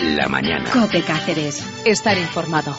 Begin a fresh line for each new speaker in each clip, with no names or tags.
la mañana.
COPE Cáceres. Estar informado.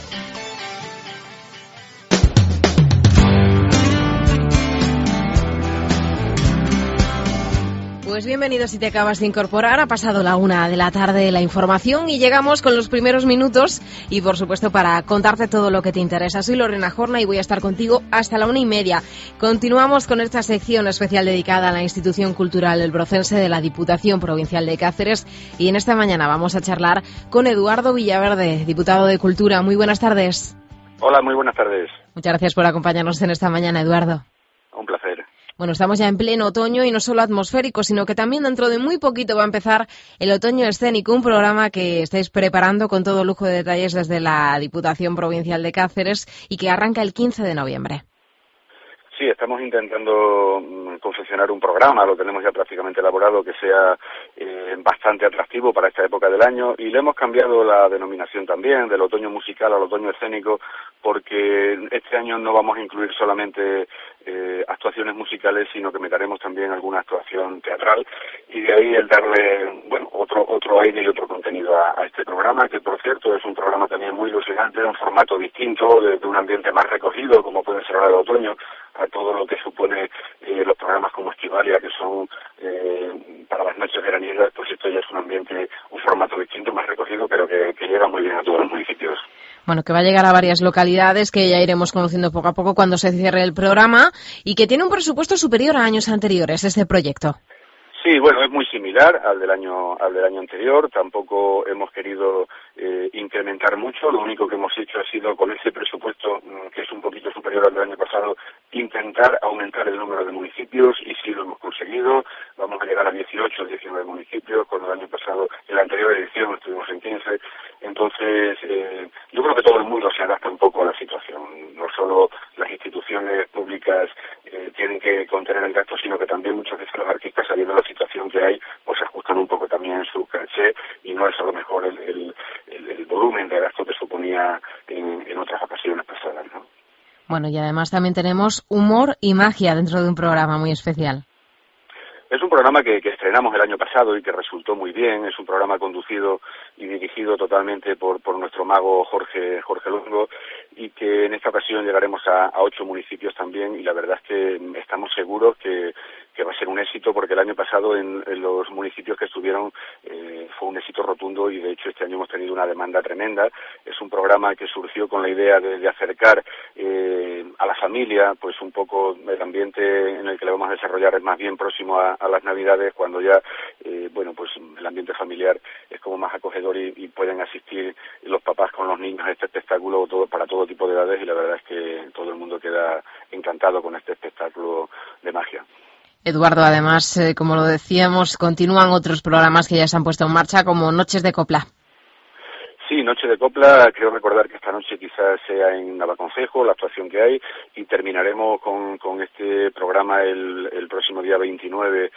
Pues bienvenido si te acabas de incorporar. Ha pasado la 1 de la tarde la información y llegamos con los primeros minutos y por supuesto para contarte todo lo que te interesa. Soy Lorena Jorna y voy a estar contigo hasta la 1:30. Continuamos con esta sección especial dedicada a la institución cultural El Brocense de la Diputación Provincial de Cáceres y en esta mañana vamos a charlar con Eduardo Villaverde, diputado de Cultura. Muy buenas tardes.
Hola, muy buenas tardes.
Muchas gracias por acompañarnos en esta mañana, Eduardo.
Un placer.
Bueno, estamos ya en pleno otoño y no solo atmosférico, sino que también dentro de muy poquito va a empezar el Otoño Escénico, un programa que estáis preparando con todo lujo de detalles desde la Diputación Provincial de Cáceres y que arranca el 15 de noviembre.
Sí, estamos intentando confeccionar un programa, lo tenemos ya prácticamente elaborado, que sea bastante atractivo para esta época del año y le hemos cambiado la denominación también, del otoño musical al otoño escénico, porque este año no vamos a incluir solamente actuaciones musicales, sino que meteremos también alguna actuación teatral y de ahí el darle, bueno, otro aire y otro contenido a este programa, que por cierto es un programa también muy ilusionante, un formato distinto, de un ambiente más recogido, como puede ser ahora el otoño, a todo lo que supone los programas como Estivalia, que son para las noches veraniegas, pues esto ya es un formato distinto, más recogido, pero que llega muy bien a todos los municipios.
Bueno, que va a llegar a varias localidades que ya iremos conociendo poco a poco cuando se cierre el programa y que tiene un presupuesto superior a años anteriores, este proyecto.
Sí, bueno, es muy similar al del año anterior. Tampoco hemos querido incrementar mucho. Lo único que hemos hecho ha sido, con ese presupuesto, que es un poquito superior al del año pasado, intentar aumentar el número de municipios, y sí lo hemos conseguido. Vamos a llegar a 18 o 19 municipios, cuando el año pasado, en la anterior edición, estuvimos en 15. Entonces, yo creo que todo el mundo se adapta un poco a la situación. No solo las instituciones públicas tienen que contener el gasto, sino que también muchas veces los artistas, sabiendo la situación que hay, pues ajustan un poco también su caché, y no es a lo mejor el volumen de gasto que suponía en otras ocasiones pasadas, ¿no?
Bueno, y además también tenemos humor y magia dentro de un programa muy especial.
Es un programa que estrenamos el año pasado y que resultó muy bien. Es un programa conducido y dirigido totalmente por nuestro mago Jorge Luengo, y que en esta ocasión llegaremos a 8 municipios también, y la verdad es que estamos seguros que va a ser un éxito, porque el año pasado en los municipios que estuvieron fue un éxito rotundo, y de hecho este año hemos tenido una demanda tremenda. Es un programa que surgió con la idea de acercar a la familia, pues un poco el ambiente en el que le vamos a desarrollar es más bien próximo a las Navidades, cuando ya pues el ambiente familiar es como más acogedor y pueden asistir los papás con los niños a este espectáculo para todo tipo de edades, y la verdad es que todo el mundo queda encantado con este espectáculo de magia.
Eduardo, además, como lo decíamos, continúan otros programas que ya se han puesto en marcha, como Noches de Copla.
Sí, Noche de Copla, creo recordar que esta noche quizás sea en Navaconcejo, la actuación que hay, y terminaremos con este programa el próximo día 29,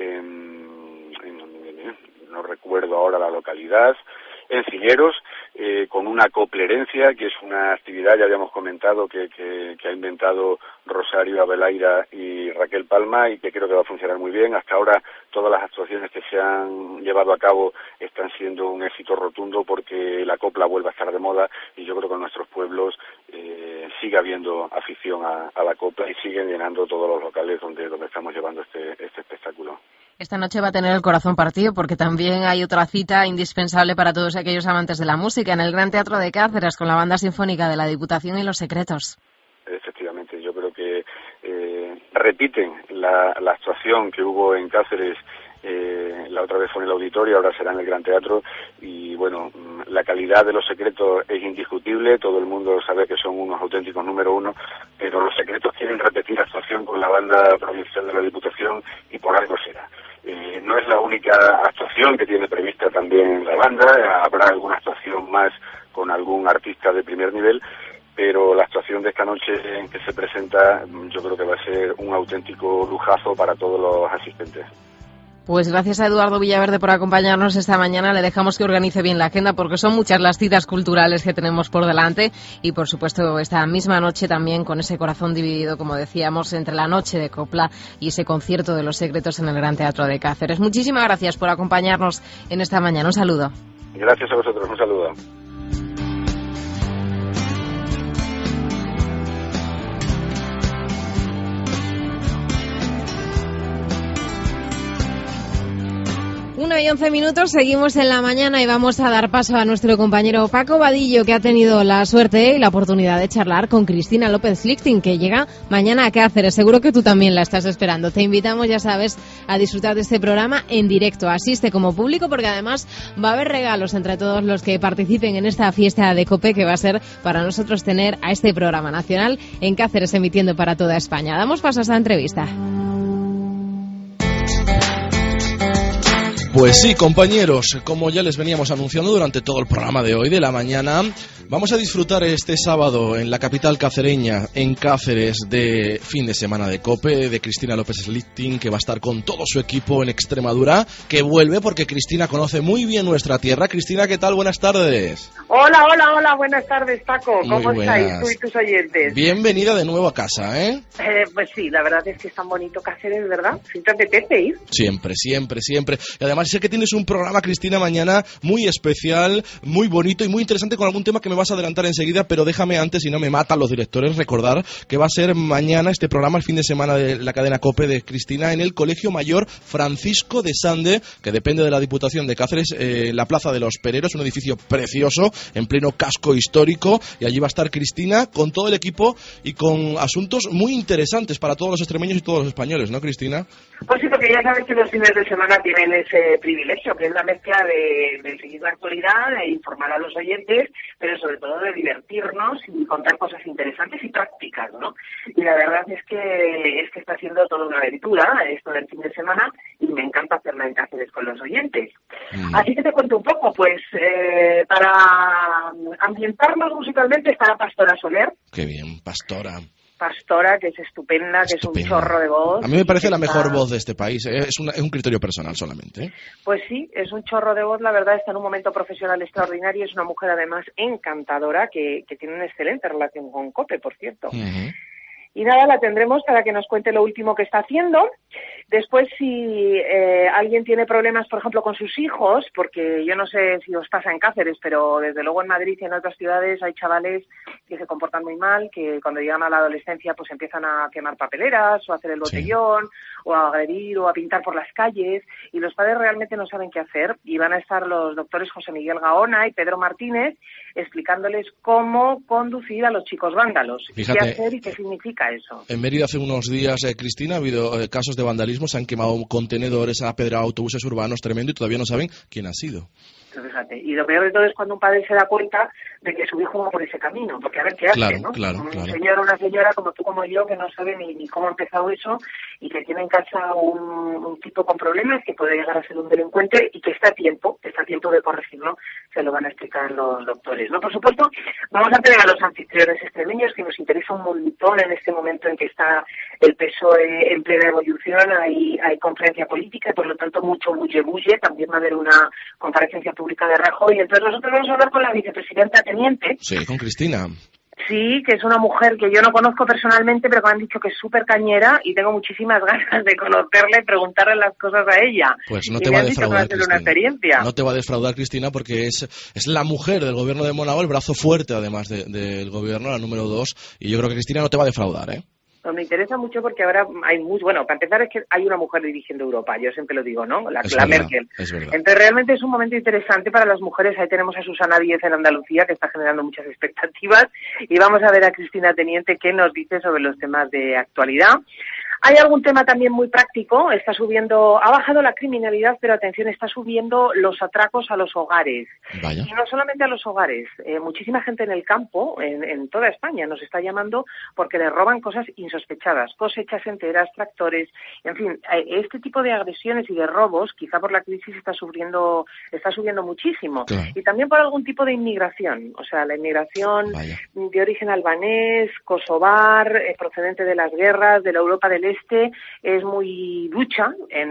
no recuerdo ahora la localidad, en Cilleros, con una coplerencia, que es una actividad, ya habíamos comentado, que ha inventado Rosario Abelaira y Raquel Palma, y que creo que va a funcionar muy bien. Hasta ahora todas las actuaciones que se han llevado a cabo están siendo un éxito rotundo, porque la copla vuelve a estar de moda, y yo creo que en nuestros pueblos sigue habiendo afición a la copla, y siguen llenando todos los locales donde estamos llevando este espectáculo.
Esta noche va a tener el corazón partido, porque también hay otra cita indispensable para todos aquellos amantes de la música en el Gran Teatro de Cáceres, con la Banda Sinfónica de la Diputación y Los Secretos.
Efectivamente, yo creo que repiten la actuación que hubo en Cáceres. La otra vez fue en el auditorio, ahora será en el Gran Teatro, y bueno, la calidad de Los Secretos es indiscutible, todo el mundo sabe que son unos auténticos número uno, pero Los Secretos quieren repetir actuación con la Banda Provincial de la Diputación, y por algo será. No es la única actuación que tiene prevista también la banda, habrá alguna actuación más con algún artista de primer nivel, pero la actuación de esta noche en que se presenta, yo creo que va a ser un auténtico lujazo para todos los asistentes.
Pues gracias a Eduardo Villaverde por acompañarnos esta mañana. Le dejamos que organice bien la agenda, porque son muchas las citas culturales que tenemos por delante, y por supuesto esta misma noche también con ese corazón dividido, como decíamos, entre la Noche de Copla y ese concierto de Los Secretos en el Gran Teatro de Cáceres. Muchísimas gracias por acompañarnos en esta mañana. Un saludo.
Gracias a vosotros, un saludo.
1:11, seguimos en la mañana y vamos a dar paso a nuestro compañero Paco Vadillo, que ha tenido la suerte y la oportunidad de charlar con Cristina López Lichting, que llega mañana a Cáceres. Seguro que tú también la estás esperando. Te invitamos, ya sabes, a disfrutar de este programa en directo. Asiste como público porque además va a haber regalos entre todos los que participen en esta fiesta de COPE, que va a ser para nosotros tener a este programa nacional en Cáceres emitiendo para toda España. Damos paso a esta entrevista.
Pues sí, compañeros, como ya les veníamos anunciando durante todo el programa de hoy, de la mañana, vamos a disfrutar este sábado en la capital cacereña, en Cáceres, de fin de semana de COPE, de Cristina López Lichting, que va a estar con todo su equipo en Extremadura, que vuelve porque Cristina conoce muy bien nuestra tierra. Cristina, ¿qué tal? Buenas tardes.
Hola, buenas tardes, Paco. ¿Cómo estáis tú y tus oyentes?
Bienvenida de nuevo a casa, ¿eh?
Pues sí, la verdad es que es tan bonito Cáceres, ¿verdad? ¿Sí te apetece ir?
Siempre. Y además sé que tienes un programa, Cristina, mañana muy especial, muy bonito y muy interesante, con algún tema que me vas a adelantar enseguida, pero déjame antes, si no me matan los directores, recordar que va a ser mañana este programa, el fin de semana de la cadena COPE de Cristina, en el Colegio Mayor Francisco de Sande, que depende de la Diputación de Cáceres, la Plaza de los Pereros, un edificio precioso, en pleno casco histórico, y allí va a estar Cristina con todo el equipo y con asuntos muy interesantes para todos los extremeños y todos los españoles, ¿no, Cristina?
Pues sí, porque ya sabes que los fines de semana tienen ese privilegio, que es la mezcla de seguir la actualidad, de informar a los oyentes, pero sobre todo de divertirnos y contar cosas interesantes y prácticas, ¿no? Y la verdad es que está siendo toda una aventura esto del fin de semana, y me encanta hacerla en Cáceres con los oyentes. Así que te cuento un poco, pues, para ambientarnos musicalmente está la Pastora Soler.
Qué bien, Pastora,
que es estupenda, que es un chorro de voz.
A mí me parece la mejor voz de este país, es un criterio personal solamente, ¿eh?
Pues sí, es un chorro de voz, la verdad, está en un momento profesional extraordinario, es una mujer además encantadora, que tiene una excelente relación con COPE, por cierto. Uh-huh. Y nada, la tendremos para que nos cuente lo último que está haciendo. Después, si alguien tiene problemas, por ejemplo, con sus hijos, porque yo no sé si os pasa en Cáceres, pero desde luego en Madrid y en otras ciudades hay chavales que se comportan muy mal, que cuando llegan a la adolescencia pues empiezan a quemar papeleras o a hacer el botellón, sí, o a agredir o a pintar por las calles, y los padres realmente no saben qué hacer, y van a estar los doctores José Miguel Gaona y Pedro Martínez explicándoles cómo conducir a los chicos vándalos.
Fíjate,
qué hacer y qué significa eso.
En Mérida hace unos días, Cristina, ha habido casos de vandalismo, se han quemado contenedores, han apedrado autobuses urbanos, tremendo, y todavía no saben quién ha sido.
Fíjate, y lo peor de todo es cuando un padre se da cuenta de que su hijo va por ese camino, porque a ver qué hace, ¿no?
Claro.
Un señor o una señora como tú, como yo, que no sabe ni cómo ha empezado eso, y que tiene en casa un tipo con problemas, que puede llegar a ser un delincuente, y que está a tiempo de corregirlo, se lo van a explicar los doctores, ¿no? Por supuesto, vamos a tener a los anfitriones extremeños, que nos interesa un montón en este momento en que está el PSOE en plena evolución, hay conferencia política, y por lo tanto mucho bulle, también va a haber una comparecencia pública de Rajoy, entonces nosotros vamos a hablar con la vicepresidenta teniente.
Sí, con Cristina.
Sí, que es una mujer que yo no conozco personalmente, pero que me han dicho que es súper cañera, y tengo muchísimas ganas de conocerla y preguntarle las cosas a ella.
Pues no te va a defraudar, Cristina.
Una experiencia.
No te va a defraudar, Cristina, porque es la mujer del gobierno de Monagua, el brazo fuerte además del gobierno, la número 2, y yo creo que Cristina no te va a defraudar, ¿eh?
Pues me interesa mucho porque ahora hay bueno, para empezar es que hay una mujer dirigiendo Europa, yo siempre lo digo, ¿no? La Merkel.
Es verdad.
Entonces realmente es un momento interesante para las mujeres. Ahí tenemos a Susana Díez en Andalucía, que está generando muchas expectativas, y vamos a ver a Cristina Teniente qué nos dice sobre los temas de actualidad. Hay algún tema también muy práctico, ha bajado la criminalidad, pero atención, está subiendo los atracos a los hogares.
Vaya.
Y no solamente a los hogares, muchísima gente en el campo, en toda España, nos está llamando porque les roban cosas insospechadas, cosechas enteras, tractores, en fin, este tipo de agresiones y de robos, quizá por la crisis está subiendo muchísimo.
Claro.
Y también por algún tipo de inmigración, o sea, la inmigración de origen albanés, kosovar, procedente de las guerras, de la Europa del oeste es muy ducha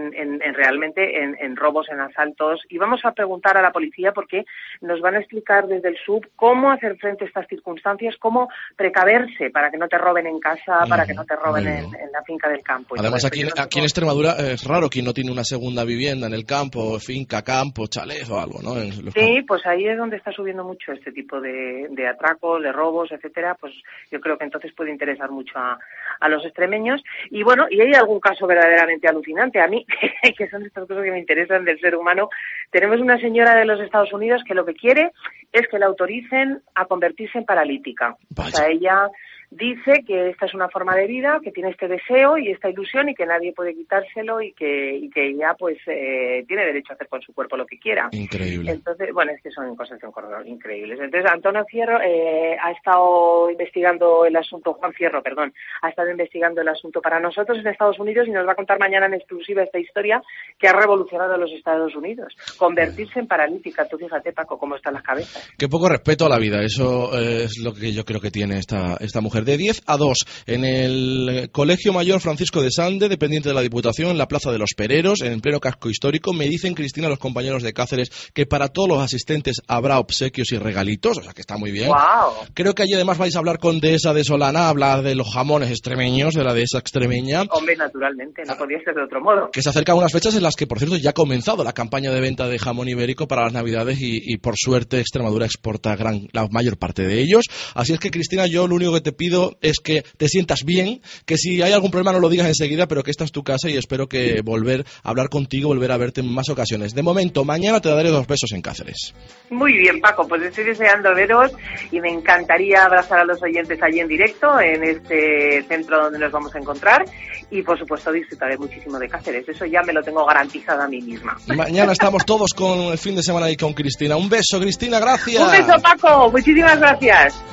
realmente en robos, en asaltos, y vamos a preguntar a la policía porque nos van a explicar desde el SUB cómo hacer frente a estas circunstancias, cómo precaverse para que no te roben en casa, para que no te roben en la finca del campo.
Además, aquí en Extremadura es raro quien no tiene una segunda vivienda en el campo, finca, campo, chalet o algo, ¿no?
Sí, pues ahí es donde está subiendo mucho este tipo de atracos, de robos, etcétera. Pues yo creo que entonces puede interesar mucho a los extremeños. Y bueno, y hay algún caso verdaderamente alucinante. A mí, que son estas cosas que me interesan del ser humano, tenemos una señora de los Estados Unidos que lo que quiere es que la autoricen a convertirse en paralítica.
Vaya.
O sea, ella dice que esta es una forma de vida, que tiene este deseo y esta ilusión y que nadie puede quitárselo y que ella pues tiene derecho a hacer con su cuerpo lo que quiera.
Increíble.
Entonces, bueno, es que son cosas increíbles. Entonces, Antonio Fierro ha estado investigando el asunto, Juan Fierro, perdón, ha estado investigando el asunto para nosotros en Estados Unidos y nos va a contar mañana en exclusiva esta historia que ha revolucionado a los Estados Unidos. Convertirse en paralítica, tú fíjate, Paco, cómo están las cabezas.
Qué poco respeto a la vida, eso es lo que yo creo que tiene esta mujer. De 10 a 2 en el Colegio Mayor Francisco de Sande, dependiente de la Diputación, en la Plaza de los Pereros, en pleno casco histórico. Me dicen, Cristina, los compañeros de Cáceres, que para todos los asistentes habrá obsequios y regalitos, o sea que está muy bien.
¡Wow!
Creo que allí además vais a hablar con Dehesa de Solana, hablar de los jamones extremeños, de la dehesa extremeña.
Hombre, naturalmente, no podía ser de otro modo.
Que se acercan unas fechas en las que, por cierto, ya ha comenzado la campaña de venta de jamón ibérico para las Navidades y por suerte Extremadura exporta la mayor parte de ellos. Así es que, Cristina, yo lo único que te pido es que te sientas bien, que si hay algún problema no lo digas enseguida, pero que esta es tu casa y espero que volver a hablar contigo, volver a verte en más ocasiones. De momento, mañana te daré 2 besos en Cáceres.
Muy bien, Paco, pues estoy deseando veros y me encantaría abrazar a los oyentes allí en directo, en este centro donde nos vamos a encontrar y, por supuesto, disfrutaré muchísimo de Cáceres. Eso ya me lo tengo garantizado a mí misma.
Mañana estamos todos con el fin de semana y con Cristina. Un beso, Cristina, gracias.
Un beso, Paco, muchísimas gracias.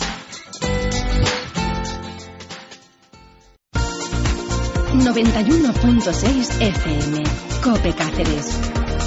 91.6 FM, COPE Cáceres.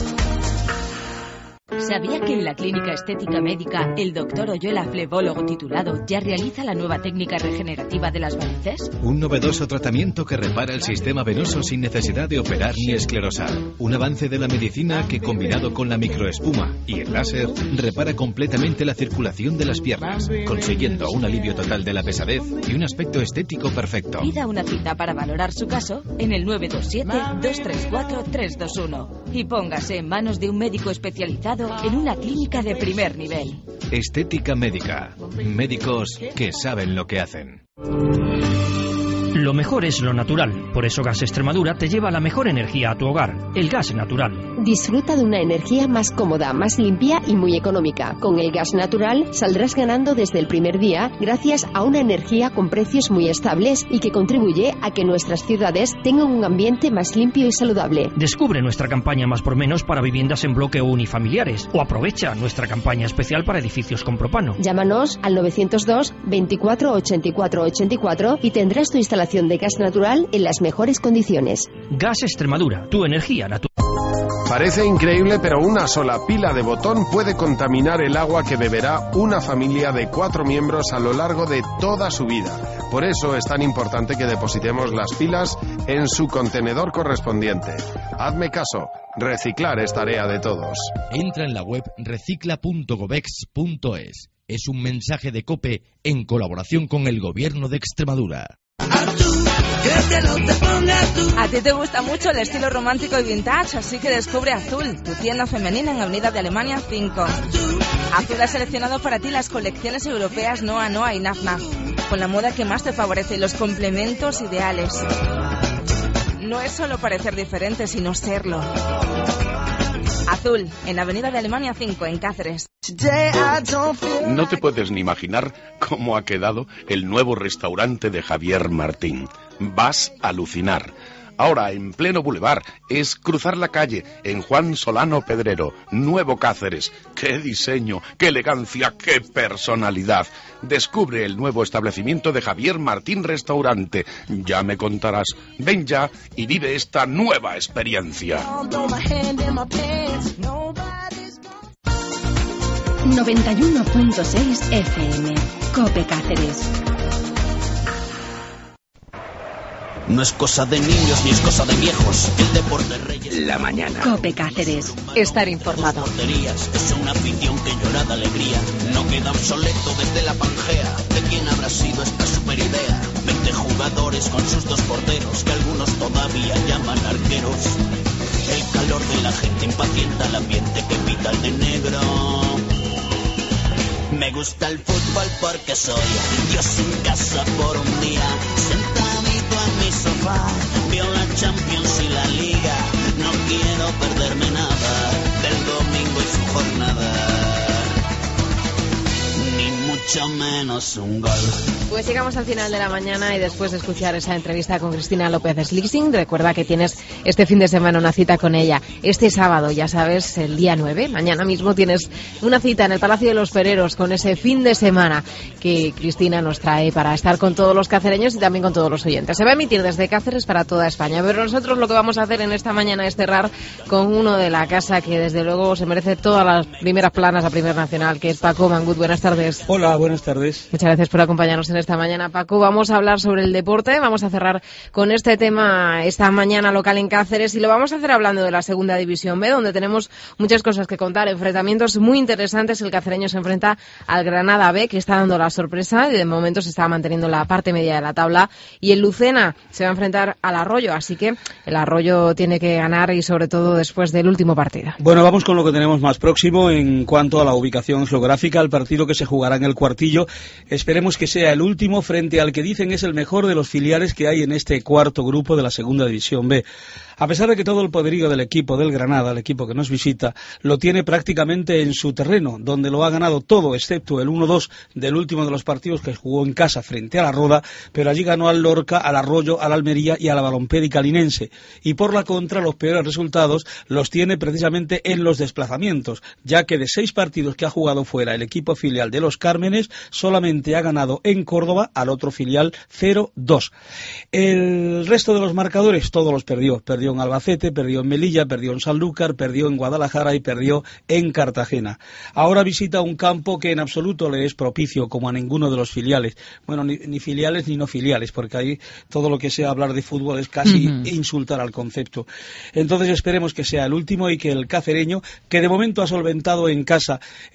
¿Sabía que en la Clínica Estética Médica el doctor Oyola, flebólogo titulado, ya realiza la nueva técnica regenerativa de las varices?
Un novedoso tratamiento que repara el sistema venoso sin necesidad de operar ni esclerosar. Un avance de la medicina que, combinado con la microespuma y el láser, repara completamente la circulación de las piernas, consiguiendo un alivio total de la pesadez y un aspecto estético perfecto.
Pida una cita para valorar su caso en el 927-234-321 y póngase en manos de un médico especializado en una clínica de primer nivel.
Estética Médica. Médicos que saben lo que hacen.
Lo mejor es lo natural. Por eso Gas Extremadura te lleva la mejor energía a tu hogar. El gas natural.
Disfruta de una energía más cómoda, más limpia y muy económica. Con el gas natural saldrás ganando desde el primer día gracias a una energía con precios muy estables y que contribuye a que nuestras ciudades tengan un ambiente más limpio y saludable.
Descubre nuestra campaña Más por Menos para viviendas en bloque o unifamiliares o aprovecha nuestra campaña especial para edificios con propano.
Llámanos al 902 24 84 84 y tendrás tu instalación de gas natural en las mejores condiciones.
Gas Extremadura, tu energía natural.
Parece increíble, pero una sola pila de botón puede contaminar el agua que beberá una familia de 4 miembros a lo largo de toda su vida. Por eso es tan importante que depositemos las pilas en su contenedor correspondiente. Hazme caso, reciclar es tarea de todos.
Entra en la web recicla.gobex.es. Es un mensaje de COPE en colaboración con el Gobierno de Extremadura.
A ti te gusta mucho el estilo romántico y vintage, así que descubre Azul, tu tienda femenina en Avenida de Alemania 5. Azul ha seleccionado para ti las colecciones europeas Noa Noa y Naf Naf, con la moda que más te favorece y los complementos ideales. No es solo parecer diferente, sino serlo. Azul, en Avenida de Alemania 5, en Cáceres.
No te puedes ni imaginar cómo ha quedado el nuevo restaurante de Javier Martín. Vas a alucinar. Ahora, en pleno bulevar, es cruzar la calle en Juan Solano Pedrero, Nuevo Cáceres. ¡Qué diseño, qué elegancia, qué personalidad! Descubre el nuevo establecimiento de Javier Martín Restaurante. Ya me contarás. Ven ya y vive esta nueva experiencia.
91.6 FM, COPE Cáceres.
No es cosa de niños ni es cosa de viejos. El deporte reyes.
La mañana.
COPE Cáceres. Estar informado.
Es una afición que llora de alegría. No queda obsoleto desde la Pangea. ¿De quién habrá sido esta super idea? 20 jugadores con sus 2 porteros, que algunos todavía llaman arqueros. El calor de la gente impacienta el ambiente que pita el de negro. Me gusta el fútbol porque soy Dios en casa por un día. Sentadito en mi sofá, veo la Champions y la Liga. No quiero perderme nada del domingo y su jornada, ni mucho menos un gol.
Pues llegamos al final de la mañana y después de escuchar esa entrevista con Cristina López Slichting, recuerda que tienes este fin de semana una cita con ella. Este sábado, ya sabes, el día 9, mañana mismo tienes una cita en el Palacio de los Fereros con ese fin de semana que Cristina nos trae para estar con todos los cacereños y también con todos los oyentes. Se va a emitir desde Cáceres para toda España, pero nosotros lo que vamos a hacer en esta mañana es cerrar con uno de la casa que desde luego se merece todas las primeras planas a Primer Nacional, que es Paco Mangut. Buenas tardes.
Hola, buenas tardes.
Muchas gracias por acompañarnos en esta mañana, Paco. Vamos a hablar sobre el deporte, vamos a cerrar con este tema esta mañana local en Cáceres y lo vamos a hacer hablando de la Segunda División B, donde tenemos muchas cosas que contar, enfrentamientos muy interesantes. El cacereño se enfrenta al Granada B, que está dando la sorpresa y de momento se está manteniendo en la parte media de la tabla, y el Lucena se va a enfrentar al Arroyo, así que el Arroyo tiene que ganar y sobre todo después del último partido.
Bueno, vamos con lo que tenemos más próximo en cuanto a la ubicación geográfica, el partido que se jugará en el Cuartillo. Esperemos que sea el último frente al que dicen es el mejor de los filiales que hay en este cuarto grupo de la Segunda División B. A pesar de que todo el poderío del equipo del Granada, el equipo que nos visita, lo tiene prácticamente en su terreno, donde lo ha ganado todo, excepto el 1-2 del último de los partidos que jugó en casa frente a la Roda, pero allí ganó al Lorca, al Arroyo, al Almería y a la Balompédica linense. Y por la contra, los peores resultados los tiene precisamente en los desplazamientos, ya que de 6 partidos que ha jugado fuera el equipo filial de los Cármenes, solamente ha ganado en Córdoba al otro filial 0-2. El resto de los marcadores, todos los perdió en Albacete, perdió en Melilla, perdió en Sanlúcar, perdió en Guadalajara y perdió en Cartagena. Ahora visita un campo que en absoluto le es propicio como a ninguno de los filiales. Bueno, ni filiales ni no filiales, porque ahí todo lo que sea hablar de fútbol es casi insultar al concepto. Entonces esperemos que sea el último y que el cacereño, que de momento ha solventado en casa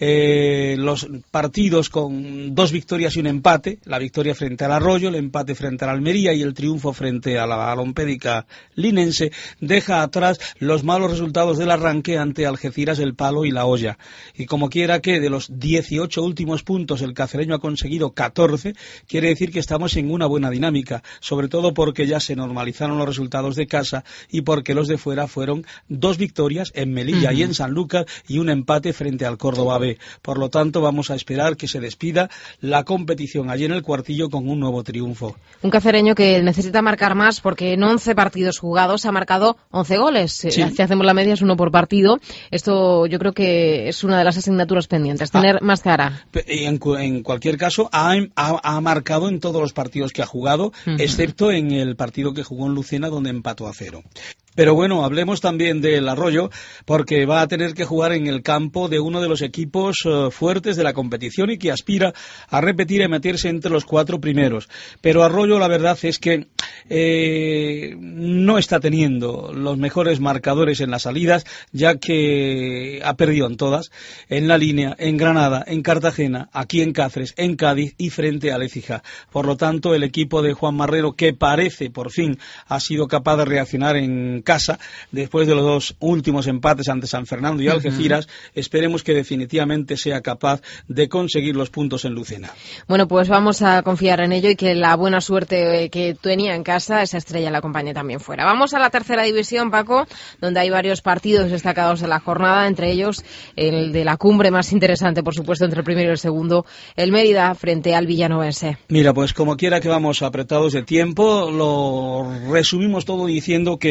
los partidos con 2 victorias y un empate, la victoria frente al Arroyo, el empate frente al Almería y el triunfo frente a la Balompédica linense, deja atrás los malos resultados del arranque ante Algeciras, El Palo y La Hoya. Y como quiera que de los 18 últimos puntos el cacereño ha conseguido 14, quiere decir que estamos en una buena dinámica, sobre todo porque ya se normalizaron los resultados de casa y porque los de fuera fueron 2 victorias en Melilla y en Sanlúcar y un empate frente al Córdoba B. Por lo tanto, vamos a esperar que se despida la competición allí en el Cuartillo con un nuevo triunfo.
Un cacereño que necesita marcar más porque en 11 partidos jugados ha marcado 11 goles. Sí. Si hacemos la media es 1 por partido. Esto yo creo que es una de las asignaturas pendientes, tener más cara.
En cualquier caso, ha marcado en todos los partidos que ha jugado, excepto en el partido que jugó en Lucena, donde empató a 0. Pero bueno, hablemos también del Arroyo, porque va a tener que jugar en el campo de uno de los equipos fuertes de la competición y que aspira a repetir y meterse entre los 4 primeros. Pero Arroyo, la verdad es que no está teniendo los mejores marcadores en las salidas, ya que ha perdido en todas, en La Línea, en Granada, en Cartagena, aquí en Cáceres, en Cádiz y frente a Écija. Por lo tanto, el equipo de Juan Marrero, que parece por fin ha sido capaz de reaccionar en casa, después de los 2 últimos empates ante San Fernando y Algeciras, esperemos que definitivamente sea capaz de conseguir los puntos en Lucena.
Bueno, pues vamos a confiar en ello y que la buena suerte que tenía en casa, esa estrella la acompañe también fuera. Vamos a la tercera división, Paco, donde hay varios partidos destacados de la jornada, entre ellos el de la cumbre más interesante, por supuesto, entre el primero y el segundo, el Mérida frente al Villanovense.
Mira, pues como quiera que vamos apretados de tiempo, lo resumimos todo diciendo que efectivamente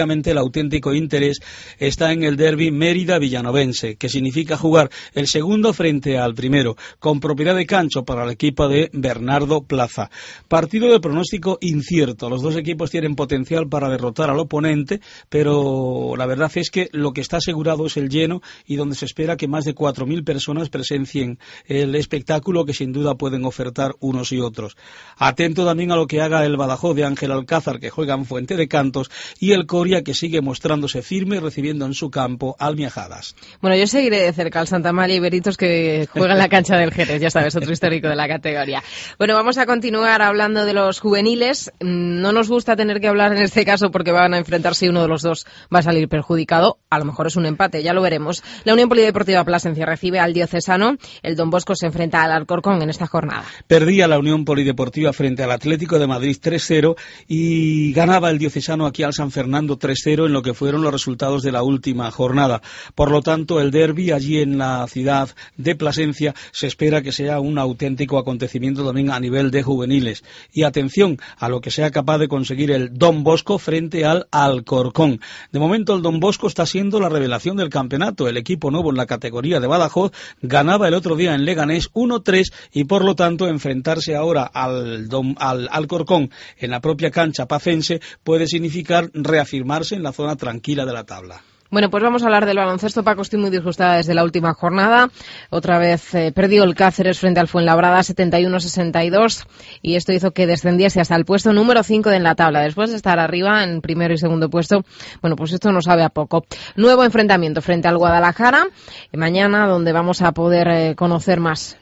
efectivamente el auténtico interés está en el derbi Mérida-Villanovense, que significa jugar el segundo frente al primero, con propiedad de cancho para el equipo de Bernardo Plaza. Partido de pronóstico incierto. Los dos equipos tienen potencial para derrotar al oponente, pero la verdad es que lo que está asegurado es el lleno y donde se espera que más de 4.000 personas presencien el espectáculo que sin duda pueden ofertar unos y otros. Atento también a lo que haga el Badajoz de Ángel Alcázar, que juega en Fuente de Cantos, y el Coria, que sigue mostrándose firme recibiendo en su campo al Miajadas.
Bueno, yo seguiré de cerca al Santa Amalia y Beritos, que juega en la cancha del Jerez, ya sabes, otro histórico de la categoría. Bueno, vamos a continuar hablando de los juveniles. No nos gusta tener que hablar en este caso porque van a enfrentarse y uno de los dos va a salir perjudicado. A lo mejor es un empate, ya lo veremos. La Unión Polideportiva Plasencia recibe al Diocesano. El Don Bosco se enfrenta al Alcorcón en esta jornada.
Perdía la Unión Polideportiva frente al Atlético de Madrid 3-0 y ganaba el Diocesano aquí al San Fernando 3-0 en lo que fueron los resultados de la última jornada. Por lo tanto, el derbi allí en la ciudad de Plasencia se espera que sea un auténtico acontecimiento también a nivel de juveniles. Y atención a lo que sea capaz de conseguir el Don Bosco frente al Alcorcón. De momento el Don Bosco está siendo la revelación del campeonato. El equipo nuevo en la categoría de Badajoz ganaba el otro día en Leganés 1-3 y por lo tanto enfrentarse ahora al Alcorcón en la propia cancha pacense puede significar reafirmarse en la zona tranquila de la tabla.
Bueno, pues vamos a hablar del baloncesto. Paco, estoy muy disgustada desde la última jornada. Otra vez perdió el Cáceres frente al Fuenlabrada 71-62 y esto hizo que descendiese hasta el puesto número 5 en la tabla. Después de estar arriba en primero y segundo puesto, bueno, pues esto no sabe a poco. Nuevo enfrentamiento frente al Guadalajara mañana, donde vamos a poder conocer más.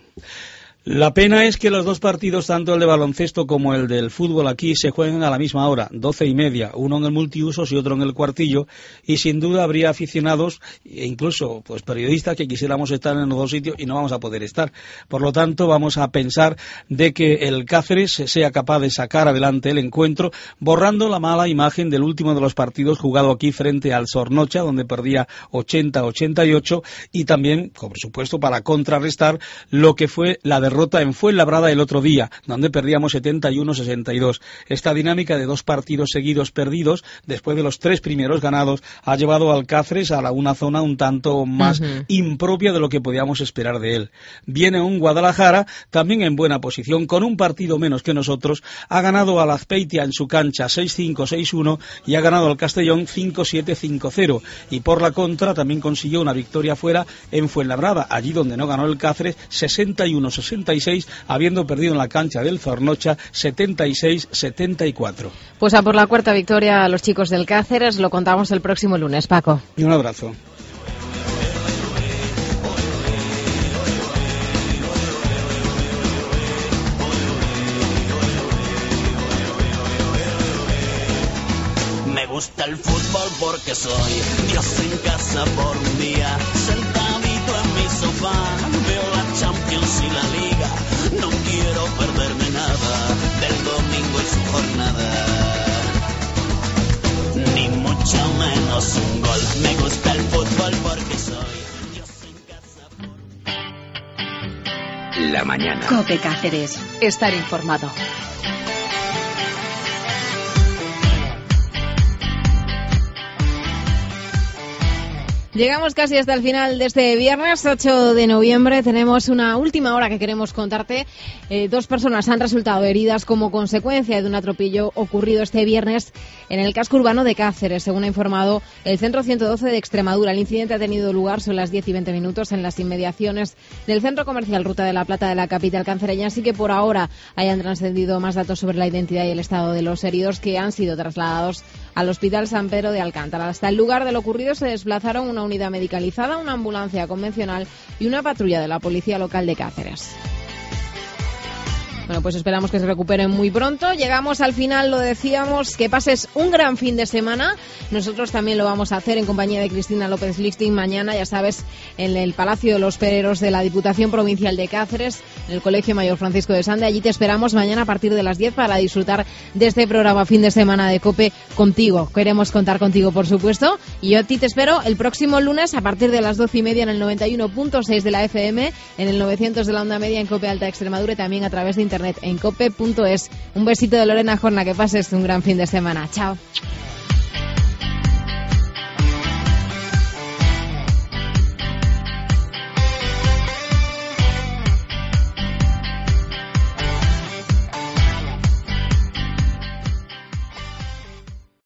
La pena es que los dos partidos, tanto el de baloncesto como el del fútbol aquí, se juegan a la misma hora, 12:30, uno en el multiusos y otro en el Cuartillo, y sin duda habría aficionados e incluso pues periodistas que quisiéramos estar en los dos sitios y no vamos a poder estar. Por lo tanto, vamos a pensar de que el Cáceres sea capaz de sacar adelante el encuentro, borrando la mala imagen del último de los partidos jugado aquí frente al Zornocha, donde perdía 80-88, y también, por supuesto, para contrarrestar lo que fue la derrota en Fuenlabrada el otro día, donde perdíamos 71-62. Esta dinámica de dos partidos seguidos perdidos, después de los tres primeros ganados, ha llevado al Cáceres a una zona un tanto más impropia de lo que podíamos esperar de él. Viene un Guadalajara, también en buena posición, con un partido menos que nosotros, ha ganado al Azpeitia en su cancha 6-5-6-1 y ha ganado al Castellón 5-7-5-0. Y por la contra, también consiguió una victoria fuera en Fuenlabrada, allí donde no ganó el Cáceres, 61-66, habiendo perdido en la cancha del Zornocha 76-74.
Pues a por la cuarta victoria a los chicos del Cáceres, lo contamos el próximo lunes, Paco.
Y un abrazo.
Me gusta el fútbol porque soy Dios en casa por un día, sentadito en mi sofá, veo la Champions y la Liga. No quiero perderme nada del domingo y su jornada, ni mucho menos un gol. Me gusta el fútbol porque soy Dios en casa.
La mañana.
COPE Cáceres. Estar informado.
Llegamos casi hasta el final de este viernes 8 de noviembre. Tenemos una última hora que queremos contarte. Dos personas han resultado heridas como consecuencia de un atropello ocurrido este viernes en el casco urbano de Cáceres, según ha informado el Centro 112 de Extremadura. El incidente ha tenido lugar sobre las 10:20 en las inmediaciones del Centro Comercial Ruta de la Plata de la capital cancereña. Así que por ahora hayan trascendido más datos sobre la identidad y el estado de los heridos, que han sido trasladados al Hospital San Pedro de Alcántara. Hasta el lugar de lo ocurrido se desplazaron una unidad medicalizada, una ambulancia convencional y una patrulla de la Policía Local de Cáceres. Bueno, pues esperamos que se recuperen muy pronto. Llegamos al final, lo decíamos, que pases un gran fin de semana. Nosotros también lo vamos a hacer en compañía de Cristina López Listing mañana, ya sabes, en el Palacio de los Pereros de la Diputación Provincial de Cáceres, en el Colegio Mayor Francisco de Sande. Allí te esperamos mañana a partir de las 10 para disfrutar de este programa fin de semana de COPE contigo. Queremos contar contigo, por supuesto, y yo a ti te espero el próximo lunes a partir de las 12:30 en el 91.6 de la FM, en el 900 de la onda media en COPE Alta Extremadura y también a través de internet en cope.es. Un besito de Lorena Jorna, que pases un gran fin de semana. Chao.